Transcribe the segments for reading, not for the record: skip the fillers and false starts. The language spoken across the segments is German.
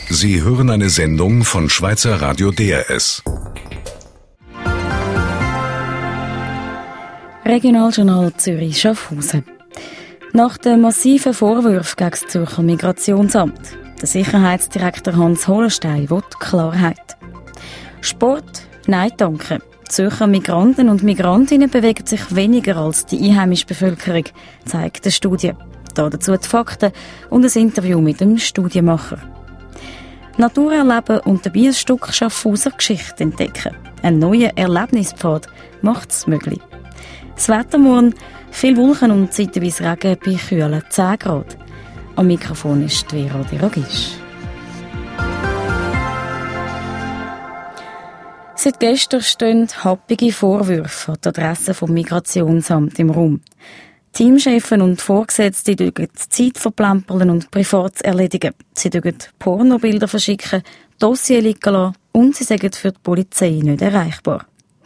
Sie hören eine Sendung von Schweizer Radio DRS. Regionaljournal Zürich-Schaffhausen. Nach den massiven Vorwürfen gegen das Zürcher Migrationsamt. Der Sicherheitsdirektor Hans Hollenstein will Klarheit. Sport? Nein, danke. Die Zürcher Migranten und Migrantinnen bewegen sich weniger als die einheimische Bevölkerung, zeigt eine Studie. Dazu die Fakten und ein Interview mit dem Studienmacher. Natur erleben und dabei ein Stück Schaffhauser Geschichte entdecken. Ein neuer Erlebnispfad macht es möglich. Das Wetter morgen, viel Wolken und zeitweise Regen bei kühlen 10 Grad. Am Mikrofon ist Vera Diragisch. Seit gestern stehen happige Vorwürfe an die Adresse vom Migrationsamt im Raum. Teamchefen und Vorgesetzte dürfen Zeit verplempern und Privates erledigen. Sie dürfen Pornobilder verschicken, Dossier liegen lassen und sie sagen für die Polizei nicht erreichbar.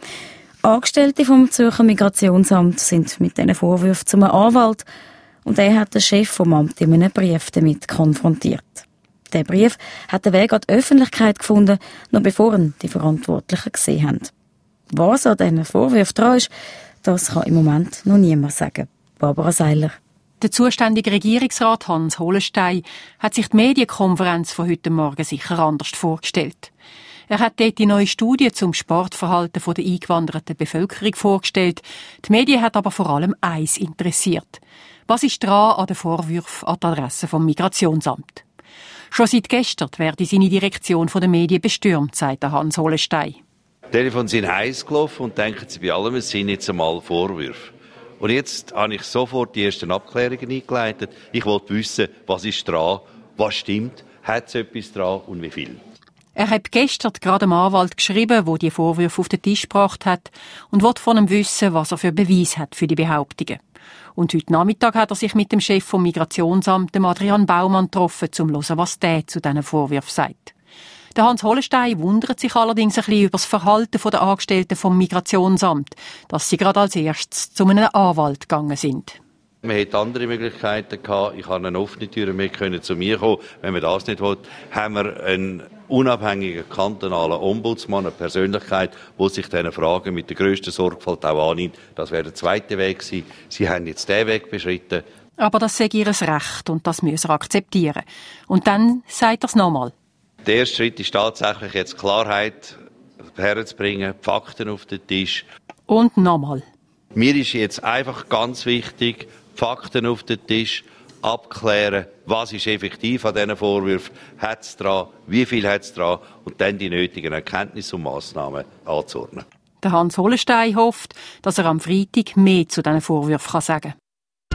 Angestellte vom Zürcher Migrationsamt sind mit diesen Vorwürfen zum Anwalt und er hat den Chef vom Amt in einem Brief damit konfrontiert. Der Brief hat den Weg an die Öffentlichkeit gefunden, noch bevor ihn die Verantwortlichen gesehen haben. Was an diesen Vorwürfen dran ist, das kann im Moment noch niemand sagen. Barbara Seiler. Der zuständige Regierungsrat Hans Hollenstein hat sich die Medienkonferenz von heute Morgen sicher anders vorgestellt. Er hat dort die neue Studie zum Sportverhalten der eingewanderten Bevölkerung vorgestellt. Die Medien hat aber vor allem eins interessiert. Was ist dran an den Vorwürfen an die Adresse vom Migrationsamt? Schon seit gestern werde seine Direktion von den Medien bestürmt, sagt Hans Hollenstein. Die Telefone sind heiß gelaufen und denken sie bei allem, es sind jetzt einmal Vorwürfe. Und jetzt habe ich sofort die ersten Abklärungen eingeleitet. Ich wollte wissen, was ist dran, was stimmt, hat es etwas dran und wie viel. Er hat gestern gerade dem Anwalt geschrieben, der die Vorwürfe auf den Tisch gebracht hat und wollte von ihm wissen, was er für Beweis hat für die Behauptungen. Und heute Nachmittag hat er sich mit dem Chef vom Migrationsamt, dem Adrian Baumann, getroffen, um zu hören, was der zu diesen Vorwürfen sagt. Der Hans Hollenstein wundert sich allerdings ein bisschen über das Verhalten der Angestellten vom Migrationsamt, dass sie gerade als erstes zu einem Anwalt gegangen sind. Man hätte andere Möglichkeiten gehabt. Ich habe eine offene Tür, wir können zu mir kommen. Wenn man das nicht will, haben wir einen unabhängigen kantonalen Ombudsmann, eine Persönlichkeit, die sich diesen Fragen mit der grössten Sorgfalt auch annimmt. Das wäre der zweite Weg gewesen. Sie haben jetzt diesen Weg beschritten. Aber das sei ihr Recht und das müssen wir akzeptieren. Und dann sagt er es nochmal. Der erste Schritt ist tatsächlich jetzt Klarheit herzubringen, Fakten auf den Tisch. Und nochmal. Mir ist jetzt einfach ganz wichtig, Fakten auf den Tisch, abklären, was ist effektiv an diesen Vorwürfen, hat es dran, wie viel hat es dran und dann die nötigen Erkenntnisse und Massnahmen anzuordnen. Der Hans Hollenstein hofft, dass er am Freitag mehr zu diesen Vorwürfen sagen kann.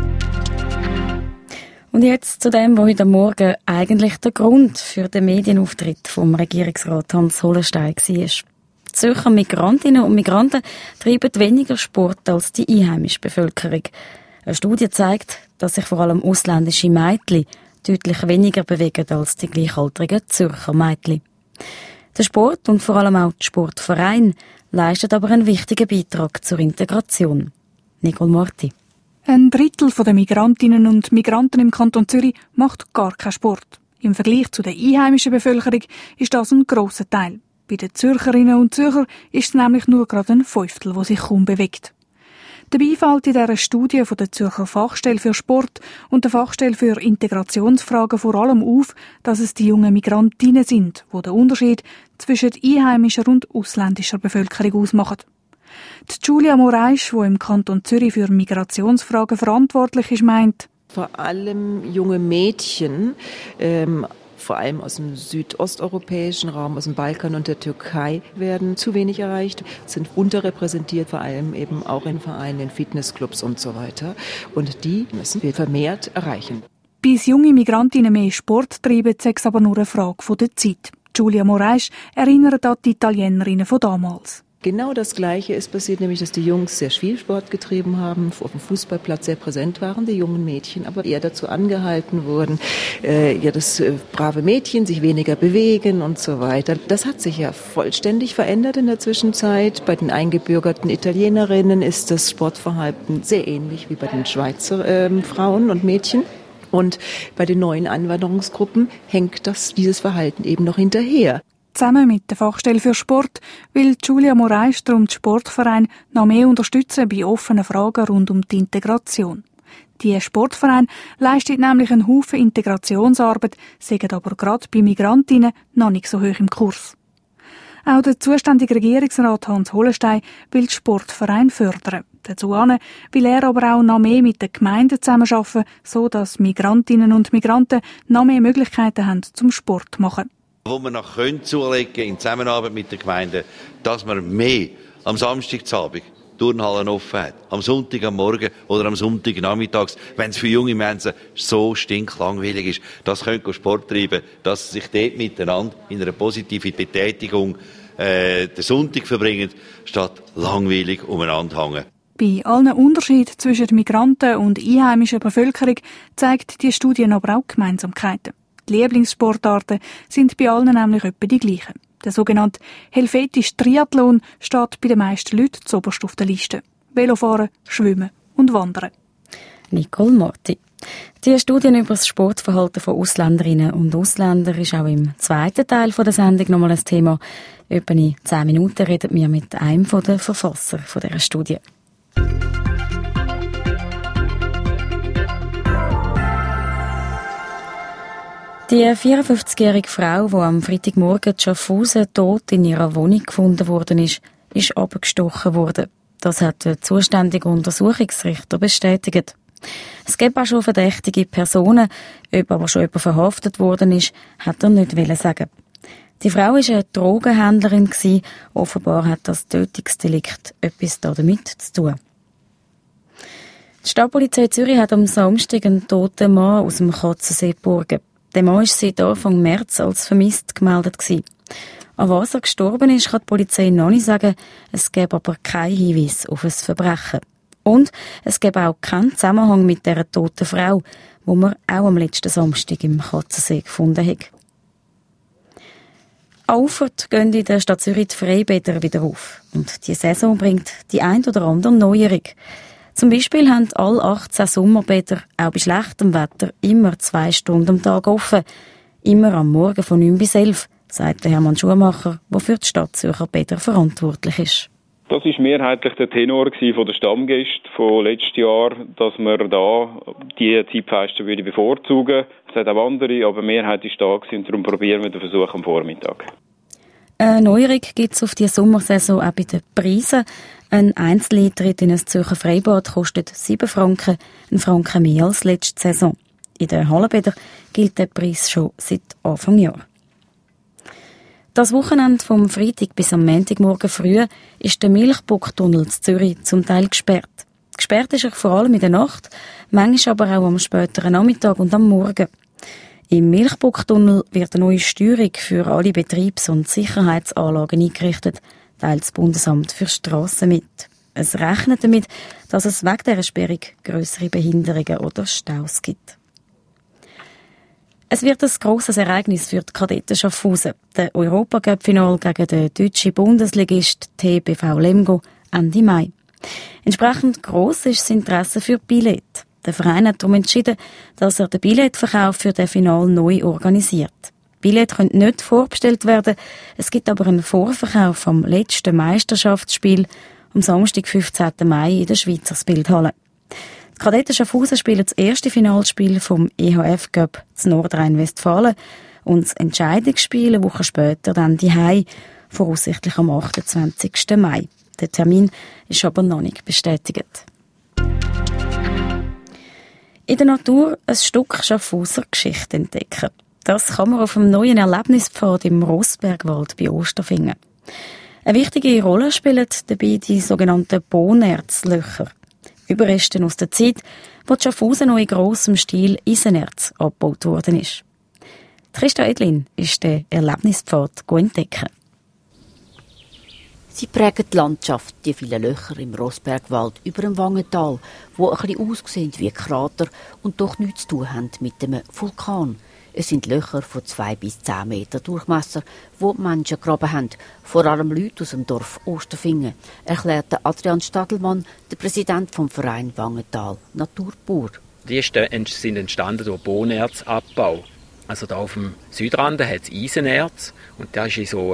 Und jetzt zu dem, was heute Morgen eigentlich der Grund für den Medienauftritt vom Regierungsrat Hans Hollenstein war. Die Zürcher Migrantinnen und Migranten treiben weniger Sport als die einheimische Bevölkerung. Eine Studie zeigt, dass sich vor allem ausländische Mädchen deutlich weniger bewegen als die gleichaltrigen Zürcher Mädchen. Der Sport und vor allem auch die Sportvereine leisten aber einen wichtigen Beitrag zur Integration. Nicole Morti. Ein Drittel der Migrantinnen und Migranten im Kanton Zürich macht gar keinen Sport. Im Vergleich zu der einheimischen Bevölkerung ist das ein grosser Teil. Bei den Zürcherinnen und Zürcher ist es nämlich nur gerade ein Fünftel, das sich kaum bewegt. Dabei fällt in dieser Studie von der Zürcher Fachstelle für Sport und der Fachstelle für Integrationsfragen vor allem auf, dass es die jungen Migrantinnen sind, die den Unterschied zwischen einheimischer und ausländischer Bevölkerung ausmachen. Die Julia Moraes, die im Kanton Zürich für Migrationsfragen verantwortlich ist, meint: Vor allem junge Mädchen, vor allem aus dem südosteuropäischen Raum, aus dem Balkan und der Türkei, werden zu wenig erreicht, sind unterrepräsentiert, vor allem eben auch in Vereinen, in Fitnessclubs und so weiter. Und die müssen wir vermehrt erreichen. Bis junge Migrantinnen mehr Sport treiben, ist es aber nur eine Frage der Zeit. Julia Moraes erinnert an die Italienerinnen von damals. Genau das Gleiche ist passiert, nämlich dass die Jungs sehr viel Sport getrieben haben, auf dem Fußballplatz sehr präsent waren, die jungen Mädchen aber eher dazu angehalten wurden, das brave Mädchen sich weniger bewegen und so weiter. Das hat sich ja vollständig verändert in der Zwischenzeit. Bei den eingebürgerten Italienerinnen ist das Sportverhalten sehr ähnlich wie bei den Schweizer Frauen und Mädchen. Und bei den neuen Einwanderungsgruppen hängt dieses Verhalten eben noch hinterher. Zusammen mit der Fachstelle für Sport will Julia Moraes darum den Sportverein noch mehr unterstützen bei offenen Fragen rund um die Integration. Die Sportverein leistet nämlich einen Haufen Integrationsarbeit, sind aber gerade bei Migrantinnen noch nicht so hoch im Kurs. Auch der zuständige Regierungsrat Hans Hollenstein will den Sportverein fördern. Dazu will er aber auch noch mehr mit den Gemeinden zusammenarbeiten, sodass Migrantinnen und Migranten noch mehr Möglichkeiten haben zum Sport zu machen. Wo wir noch zulegen in Zusammenarbeit mit den Gemeinden, dass man mehr am Samstagabend Turnhallen offen hat, am Sonntag am Morgen oder am Sonntag nachmittags, wenn es für junge Menschen so stinklangweilig ist, dass sie Sport treiben können, dass sie sich dort miteinander in einer positiven Betätigung den Sonntag verbringen, statt langweilig umeinander hängen. Bei allen Unterschieden zwischen Migranten und einheimischer Bevölkerung zeigt die Studie aber auch Gemeinsamkeiten. Die Lieblingssportarten sind bei allen nämlich etwa die gleichen. Der sogenannte helvetische Triathlon steht bei den meisten Leuten zuoberst auf der Liste. Velofahren, Schwimmen und Wandern. Nicole Morti. Die Studie über das Sportverhalten von Ausländerinnen und Ausländern ist auch im zweiten Teil der Sendung nochmal ein Thema. Etwa in 10 Minuten reden wir mit einem der Verfasser dieser Studie. Die 54-jährige Frau, die am Freitagmorgen in Schaffhausen tot in ihrer Wohnung gefunden worden ist abgestochen worden. Das hat der zuständige Untersuchungsrichter bestätigt. Es gibt auch schon verdächtige Personen, ob aber schon jemand verhaftet worden ist, hat er nicht sagen. Die Frau war eine Drogenhändlerin. Offenbar hat das Tötungsdelikt etwas damit zu tun. Die Stadtpolizei Zürich hat am Samstag einen toten Mann aus dem Katzensee geborgen. Der Mann war seit Anfang März als vermisst gemeldet. An was er gestorben ist, kann die Polizei noch nicht sagen. Es gäbe aber keinen Hinweis auf ein Verbrechen. Und es gäbe auch keinen Zusammenhang mit dieser toten Frau, die man auch am letzten Samstag im Katzensee gefunden hat. Auffert gehen in der Stadt Zürich die Freibäder wieder auf. Und die Saison bringt die ein oder andere Neuerung. Zum Beispiel haben alle 18 Sommerbäder auch bei schlechtem Wetter immer 2 Stunden am Tag offen. Immer am Morgen von 9 bis 11, sagt Hermann Schumacher, der für die Stadtzürcher Bäder verantwortlich ist. Das war mehrheitlich der Tenor von der Stammgäste von letztes Jahr, dass wir da die Zeitfenster bevorzugen. Es hat auch andere, aber die Mehrheit ist da und darum probieren wir den Versuch am Vormittag. Eine Neuerung gibt es auf die Sommersaison auch bei den Preisen. Ein Einzeleintritt in ein Zürcher Freibad kostet 7 Franken, 1 Franken mehr als letzte Saison. In den Hallenbädern gilt der Preis schon seit Anfang Jahr. Das Wochenende vom Freitag bis am Montagmorgen früh ist der Milchbucktunnel in Zürich zum Teil gesperrt. Gesperrt ist er vor allem in der Nacht, manchmal aber auch am späteren Nachmittag und am Morgen. Im Milchbucktunnel wird eine neue Steuerung für alle Betriebs- und Sicherheitsanlagen eingerichtet, teilt das Bundesamt für Strassen mit. Es rechnet damit, dass es wegen dieser Sperrung grössere Behinderungen oder Staus gibt. Es wird ein grosses Ereignis für die Kadetten Schaffhausen. Der Europacup-Final gegen den deutschen Bundesligist TBV Lemgo Ende Mai. Entsprechend gross ist das Interesse für Billett. Der Verein hat darum entschieden, dass er den Billetverkauf für das Final neu organisiert. Billett können nicht vorbestellt werden, es gibt aber einen Vorverkauf am letzten Meisterschaftsspiel am Samstag, 15. Mai in der Schweizer Bildhalle. Die Kadetten Schaffhausen spielen das erste Finalspiel vom EHF Cup zu Nordrhein-Westfalen und das Entscheidungsspiel eine Woche später dann daheim, voraussichtlich am 28. Mai. Der Termin ist aber noch nicht bestätigt. In der Natur ein Stück Schaffhauser Geschichte entdecken. Das kann man auf dem neuen Erlebnispfad im Rossbergwald bei Osterfingen. Eine wichtige Rolle spielen dabei die sogenannten Bohnerzlöcher. Überreste aus der Zeit, wo die Schaffhausen noch in grossem Stil Eisenerz abgebaut worden ist. Christa Edlin ist den Erlebnispfad entdecken. Sie prägen die Landschaft, die vielen Löcher im Rossbergwald über dem Wangental, die ein bisschen aussehen wie Krater und doch nichts zu tun haben mit dem Vulkan. Es sind Löcher von 2 bis 10 Meter Durchmesser, wo die Menschen gegraben haben, vor allem Leute aus dem Dorf Osterfingen, erklärte Adrian Stadelmann, der Präsident vom Verein Wangental Natur pur. Die sind entstanden durch Bohnenerzabbau. Also da auf dem Südrand hat es Eisenerz und da ist in so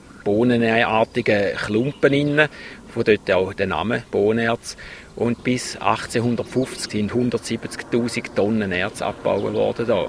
bohnenartigen Klumpen drin, von dort auch der Name Bohnenerz. Und bis 1850 sind 170'000 Tonnen Erz abgebaut worden da.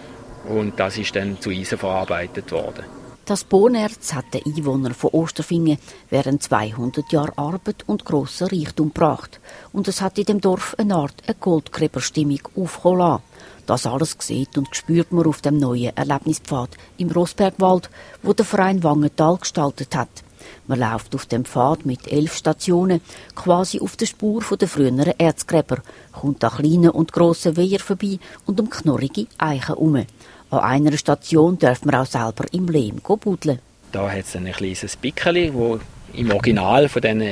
Und das ist dann zu Eisen verarbeitet worden. Das Bohnerz hat den Einwohnern von Osterfingen während 200 Jahren Arbeit und grosser Reichtum gebracht. Und es hat in dem Dorf eine Art Goldgräberstimmung aufkommen lassen. Das alles sieht und spürt man auf dem neuen Erlebnispfad im Rossbergwald, wo der Verein Wangenthal gestaltet hat. Man läuft auf dem Pfad mit 11 Stationen, quasi auf der Spur der früheren Erzgräber, kommt an kleinen und grossen Weiher vorbei und um knorrige Eichen herum. An einer Station darf man auch selber im Lehm buddeln. Da hat es ein kleines Bickeli, das im Original von diesen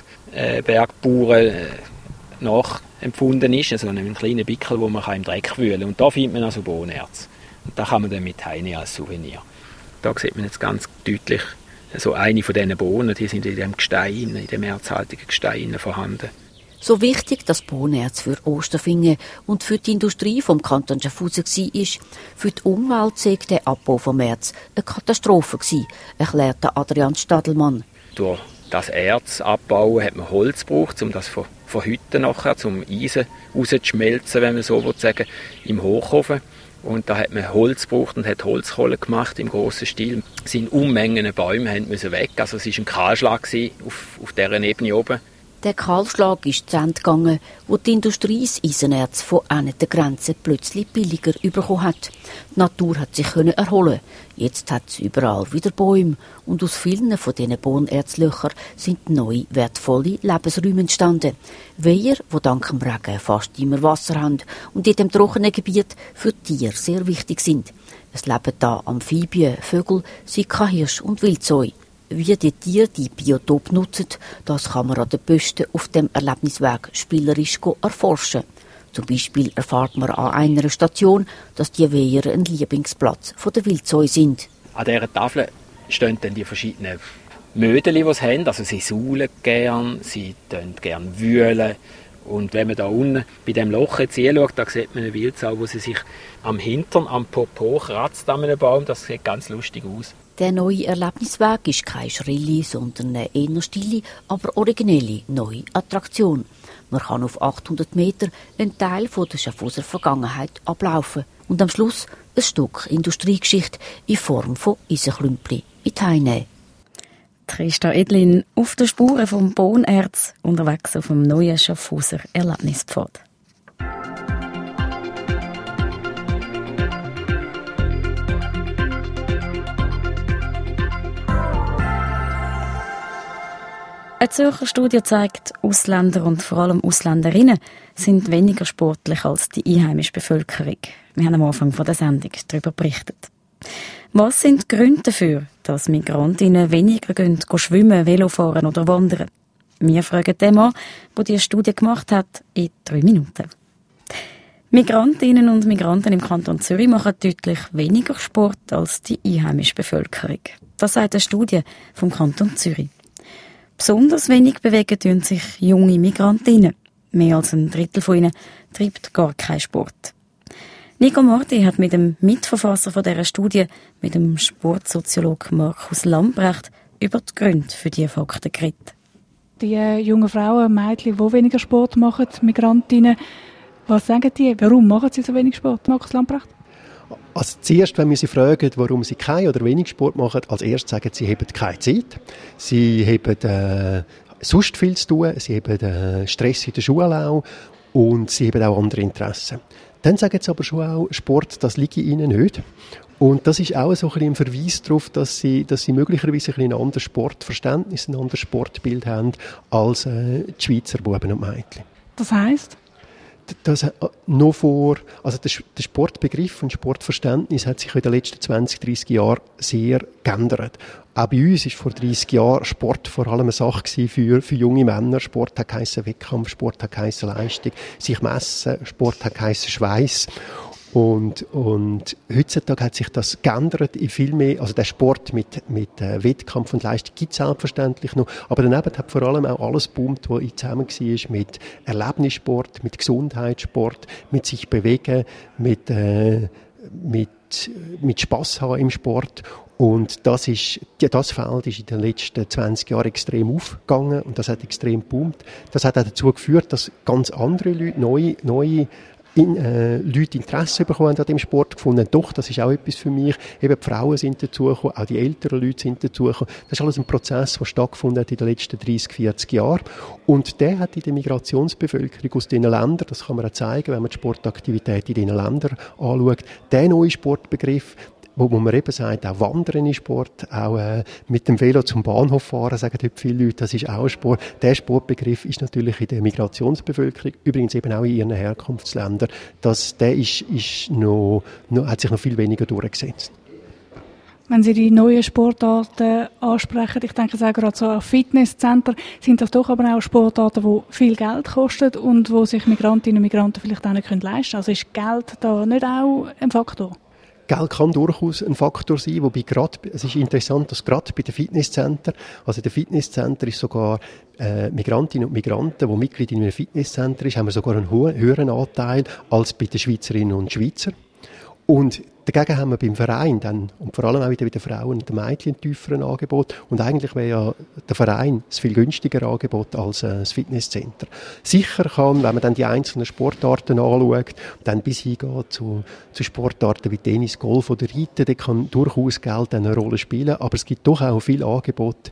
Erzbergbauern nachempfunden ist. Also ein kleiner Bickel, wo man im Dreck wühlen kann. Und da findet man also Bohnerz. Und da kann man dann mit heimnehmen als Souvenir. Da sieht man jetzt ganz deutlich so eine von diesen Bohnen, die sind in dem Gestein, in dem erzhaltigen Gestein vorhanden. So wichtig das Bohnerz für Osterfingen und für die Industrie vom Kanton Schaffhausen war, für die Umwelt sei der Abbau vom Erz eine Katastrophe gewesen, erklärte Adrian Stadelmann. Durch das Erz abbauen hat man Holz gebraucht, um das verhütten nachher, um Eisen rauszuschmelzen, wenn man so sagen, im Hochofen. Und da hat man Holz gebraucht und hat Holzkohle gemacht im grossen Stil. Es sind Unmengen Bäume müssen weg, also es war ein Kahlschlag auf dieser Ebene oben. Der Kahlschlag ist zu Ende gegangen, wo die Industrie das Eisenerz von einer der Grenzen plötzlich billiger bekommen hat. Die Natur hat sich erholen. Jetzt hat es überall wieder Bäume. Und aus vielen von diesen Bohnerzlöchern sind neue, wertvolle Lebensräume entstanden. Weiher, die dank dem Regen fast immer Wasser haben und in dem trockenen Gebiet für Tiere sehr wichtig sind. Es leben da Amphibien, Vögel, Sika, Hirsch und Wildsäue. Wie die Tiere die Biotop nutzen, das kann man an den Posten auf dem Erlebnisweg spielerisch erforschen. Zum Beispiel erfährt man an einer Station, dass die Weiher ein Lieblingsplatz der Wildsäue sind. An dieser Tafel stehen dann die verschiedenen Mödeli, die sie haben. Also sie saulen gern, sie gern wühlen. Und wenn man da unten bei diesem Loch jetzt hinschaut, da sieht man eine Wildsau, wo sie sich am Hintern, am Popo kratzt an einem Baum. Das sieht ganz lustig aus. Der neue Erlebnisweg ist keine schrille, sondern eine eher stille, aber originelle neue Attraktion. Man kann auf 800 Meter einen Teil der Schaffhauser Vergangenheit ablaufen und am Schluss ein Stück Industriegeschichte in Form von Eisenklümpli mit heimnehmen. Christa Edlin auf den Spuren vom Bohnerz, unterwegs auf dem neuen Schaffhauser Erlebnispfad. Eine Zürcher Studie zeigt, Ausländer und vor allem Ausländerinnen sind weniger sportlich als die einheimische Bevölkerung. Wir haben am Anfang der Sendung darüber berichtet. Was sind die Gründe dafür, dass Migrantinnen weniger schwimmen, Velofahren oder wandern? Wir fragen den Mann, der diese Studie gemacht hat, in 3 Minuten. Migrantinnen und Migranten im Kanton Zürich machen deutlich weniger Sport als die einheimische Bevölkerung. Das sagt eine Studie vom Kanton Zürich. Besonders wenig bewegen tun sich junge Migrantinnen. Mehr als ein Drittel von ihnen treibt gar keinen Sport. Nico Marti hat mit dem Mitverfasser von dieser Studie, mit dem Sportsoziologen Markus Lambrecht, über die Gründe für diese Fakten geredet. Die jungen Frauen, Mädchen, die weniger Sport machen, Migrantinnen, was sagen die? Warum machen sie so wenig Sport, Markus Lambrecht? Also zuerst, wenn wir sie fragen, warum sie keinen oder wenig Sport machen, als erstes sagen sie haben keine Zeit. Sie haben sonst viel zu tun, sie haben Stress in der Schule auch und sie haben auch andere Interessen. Dann sagen sie aber schon auch, Sport, das liegt ihnen nicht. Und das ist auch so ein bisschen ein Verweis darauf, dass sie möglicherweise ein anderes Sportverständnis, ein anderes Sportbild haben als die Schweizer Buben und Mädchen. Das heisst? Der Sportbegriff und Sportverständnis hat sich in den letzten 20, 30 Jahren sehr geändert. Auch bei uns war vor 30 Jahren Sport vor allem eine Sache für junge Männer. Sport hat geheissen Wettkampf, Sport hat geheissen Leistung, sich messen, Sport hat geheissen Schweiss. Und heutzutage hat sich das geändert in viel mehr, also der Sport mit Wettkampf und Leistung gibt es selbstverständlich noch, aber daneben hat vor allem auch alles geboomt, was zusammen war mit Erlebnissport, mit Gesundheitssport, mit sich bewegen, mit Spass haben im Sport. Und das Feld ist in den letzten 20 Jahren extrem aufgegangen und das hat extrem geboomt. Das hat auch dazu geführt, dass ganz andere Leute, neue Leute Interesse bekommen an dem Sport gefunden. Doch, das ist auch etwas für mich. Eben die Frauen sind dazugekommen, auch die älteren Leute sind dazugekommen. Das ist alles ein Prozess, der stattgefunden hat in den letzten 30, 40 Jahren. Und der hat in der Migrationsbevölkerung aus diesen Ländern, das kann man auch zeigen, wenn man die Sportaktivität in diesen Ländern anschaut, der neue Sportbegriff, wo man eben sagt, auch Wandern ist Sport, auch mit dem Velo zum Bahnhof fahren, sagen heute viele Leute, das ist auch Sport. Der Sportbegriff ist natürlich in der Migrationsbevölkerung, übrigens eben auch in ihren Herkunftsländern, hat sich noch viel weniger durchgesetzt. Wenn Sie die neuen Sportarten ansprechen, ich denke auch gerade so an Fitnesscenter, sind das doch aber auch Sportarten, die viel Geld kosten und wo sich Migrantinnen und Migranten vielleicht auch nicht leisten können. Also ist Geld da nicht auch ein Faktor? Geld kann durchaus ein Faktor sein, wobei es ist interessant, dass gerade bei den Fitnesscenter, also der Fitnesscenter ist sogar Migrantinnen und Migranten, die Mitglied in einem Fitnesscenter ist, haben wir sogar einen höheren Anteil als bei den Schweizerinnen und Schweizern. Und dagegen haben wir beim Verein dann, und vor allem auch wieder bei den Frauen und den Mädchen, ein tieferes Angebot. Und eigentlich wäre ja der Verein ein viel günstigeres Angebot als das Fitnesscenter. Sicher kann, wenn man dann die einzelnen Sportarten anschaut, dann bis hingeht zu Sportarten wie Tennis, Golf oder Reiten, da kann durchaus Geld eine Rolle spielen. Aber es gibt doch auch viele Angebote,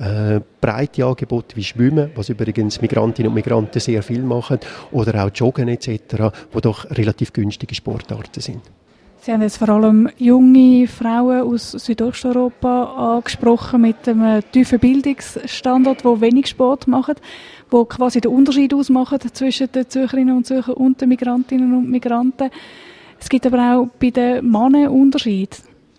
breite Angebote wie Schwimmen, was übrigens Migrantinnen und Migranten sehr viel machen, oder auch Joggen etc., die doch relativ günstige Sportarten sind. Sie haben jetzt vor allem junge Frauen aus Südosteuropa angesprochen mit einem tiefen Bildungsstandard, die wenig Sport machen, die quasi den Unterschied ausmachen zwischen den Zürcherinnen und Zürchern und den Migrantinnen und Migranten. Es gibt aber auch bei den Männern Unterschiede.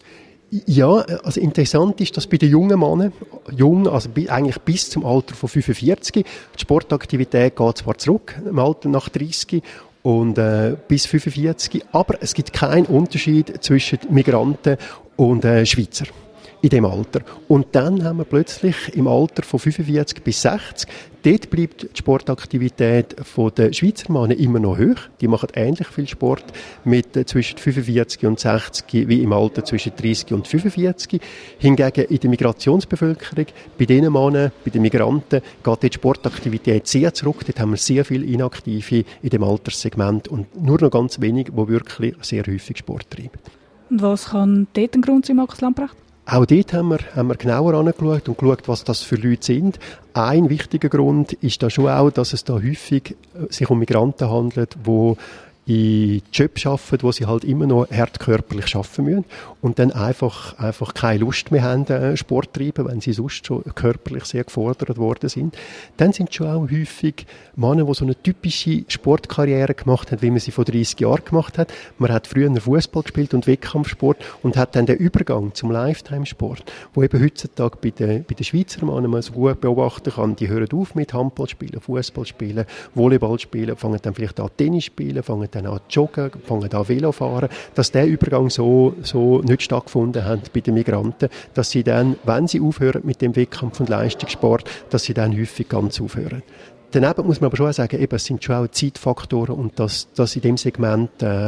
Ja, also interessant ist, dass bei den jungen Männern, also eigentlich bis zum Alter von 45, die Sportaktivität geht zwar zurück, im Alter nach 30, und bis 45. Aber es gibt keinen Unterschied zwischen Migranten und Schweizer in dem Alter. Und dann haben wir plötzlich im Alter von 45 bis 60, dort bleibt die Sportaktivität der Schweizer Männer immer noch hoch. Die machen ähnlich viel Sport mit zwischen 45 und 60 wie im Alter zwischen 30 und 45. Hingegen in der Migrationsbevölkerung, bei den Männern, bei den Migranten, geht die Sportaktivität sehr zurück. Dort haben wir sehr viele Inaktive in dem Alterssegment und nur noch ganz wenig, die wirklich sehr häufig Sport treiben. Und was kann dort ein Grund sein, Markus Lamprecht? Auch dort haben wir genauer angeschaut und geschaut, was das für Leute sind. Ein wichtiger Grund ist da schon auch, dass es da häufig sich um Migranten handelt, die in Jobs arbeiten, wo sie halt immer noch hart körperlich arbeiten müssen und dann einfach keine Lust mehr haben, Sport zu treiben, wenn sie sonst schon körperlich sehr gefordert worden sind. Dann sind schon auch häufig Männer, die so eine typische Sportkarriere gemacht haben, wie man sie vor 30 Jahren gemacht hat. Man hat früher Fußball gespielt und Wettkampfsport und hat dann den Übergang zum Lifetime-Sport, wo eben heutzutage bei den Schweizer Männern man so gut beobachten kann. Die hören auf mit Handball spielen, Fußball spielen, Volleyball spielen, fangen dann vielleicht an Tennis spielen, fangen dann an joggen, fangen an Velo fahren, dass der Übergang so nicht stattgefunden hat bei den Migranten, dass sie dann, wenn sie aufhören mit dem Wettkampf- und Leistungssport, dass sie dann häufig ganz aufhören. Daneben muss man aber schon sagen, eben, es sind schon auch Zeitfaktoren und dass in dem Segment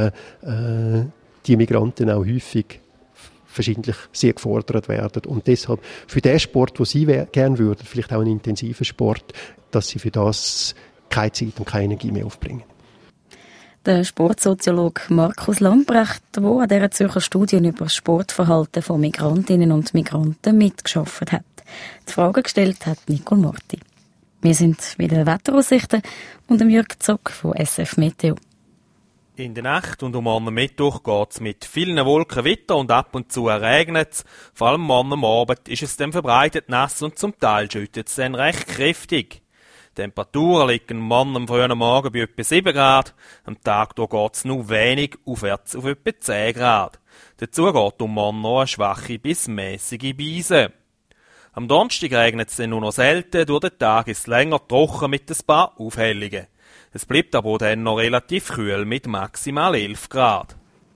die Migranten auch häufig verschiedentlich sehr gefordert werden und deshalb für den Sport, den sie gerne würden, vielleicht auch einen intensiven Sport, dass sie für das keine Zeit und keine Energie mehr aufbringen. Der Sportsoziologe Markus Lamprecht, der an dieser Zürcher Studie über das Sportverhalten von Migrantinnen und Migranten mitgearbeitet hat. Die Fragen gestellt hat Nicole Morti. Wir sind bei den Wetteraussichten und dem Jürg Zock von SF Meteo. In der Nacht und am Mittwoch geht es mit vielen Wolken weiter und ab und zu regnet es. Vor allem am Abend ist es dann verbreitet nass und zum Teil schüttet es dann recht kräftig. Die Temperaturen liegen am frühen Morgen bei etwa 7 Grad. Am Tag geht es nur wenig aufwärts auf etwa 10 Grad. Dazu geht noch eine schwache bis mäßige Brise. Am Donnerstag regnet es dann nur noch selten, durch den Tag ist es länger trocken mit ein paar Aufhellungen. Es bleibt aber dann noch relativ kühl mit maximal 11 Grad.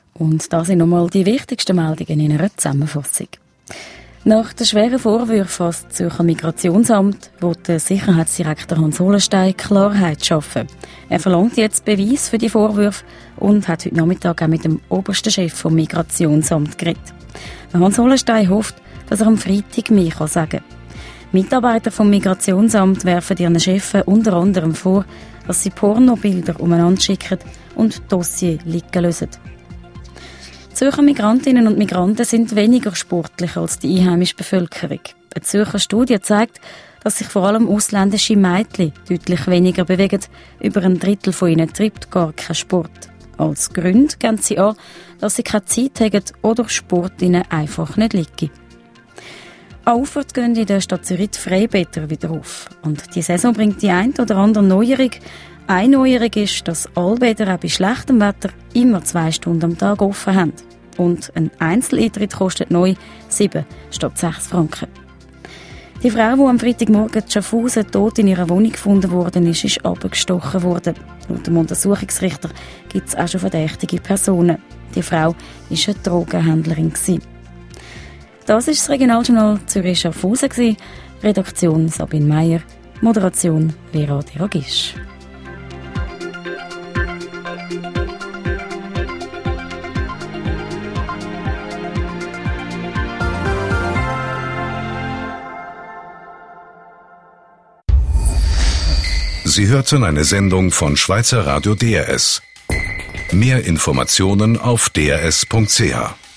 Und das sind nochmal die wichtigsten Meldungen in einer Zusammenfassung. Nach den schweren Vorwürfen an das Zürcher Migrationsamt will der Sicherheitsdirektor Hans Hollenstein Klarheit schaffen. Er verlangt jetzt Beweis für die Vorwürfe und hat heute Nachmittag auch mit dem obersten Chef vom Migrationsamt geredet. Hans Hollenstein hofft, dass er am Freitag mehr sagen kann. Mitarbeiter vom Migrationsamt werfen ihren Chefen unter anderem vor, dass sie Pornobilder umeinander schicken und Dossier liegen lassen. Zürcher Migrantinnen und Migranten sind weniger sportlich als die einheimische Bevölkerung. Eine Zürcher Studie zeigt, dass sich vor allem ausländische Mädchen deutlich weniger bewegen. Über ein Drittel von ihnen treibt gar keinen Sport. Als Gründe geben sie an, dass sie keine Zeit haben oder Sport ihnen einfach nicht liegt. Auffahrt gehen in der Stadt Zürich die Freibäder wieder auf. Und die Saison bringt die ein oder andere Neuerung. Eine Neuerung ist, dass alle Bäder auch bei schlechtem Wetter immer 2 Stunden am Tag offen haben. Und ein Einzeleintritt kostet neu 7 statt 6 Franken. Die Frau, die am Freitagmorgen in Schaffhausen tot in ihrer Wohnung gefunden worden ist abgestochen worden. Laut dem Untersuchungsrichter gibt es auch schon verdächtige Personen. Die Frau war eine Drogenhändlerin. Das war das Regionaljournal Zürich-Schaffhausen. Redaktion Sabine Meyer, Moderation Vera Deragisch. Sie hörten eine Sendung von Schweizer Radio DRS. Mehr Informationen auf drs.ch.